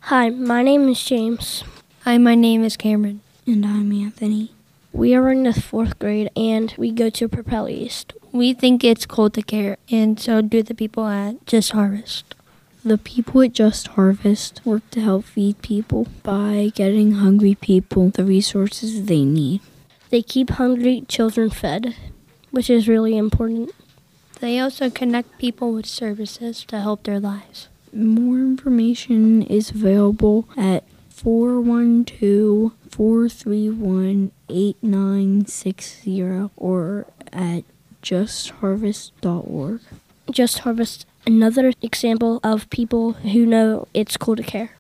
Hi, my name is James. Hi, my name is Cameron. And I'm Anthony. We are in the 4th grade and we go to Propel East. We think it's cool to care, and so do the people at Just Harvest. The people at Just Harvest work to help feed people by getting hungry people the resources they need. They keep hungry children fed, which is really important. They also connect people with services to help their lives. More information is available at 412-431-8960 or at justharvest.org. Just Harvest, another example of people who know it's cool to care.